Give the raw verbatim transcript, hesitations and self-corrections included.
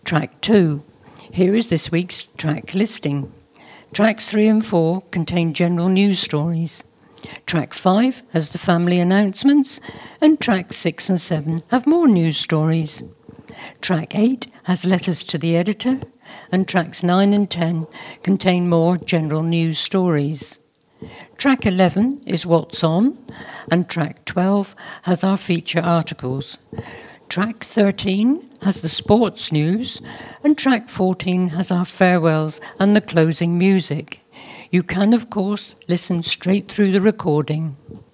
Track two. Here is this week's track listing. Tracks three and four contain general news stories. Track five has the family announcements, and tracks six and seven have more news stories. Track eight has letters to the editor, and tracks nine and ten contain more general news stories. Track eleven is What's On, and track twelve has our feature articles. Track thirteen has the sports news, and track fourteen has our farewells and the closing music. You can, of course, listen straight through the recording.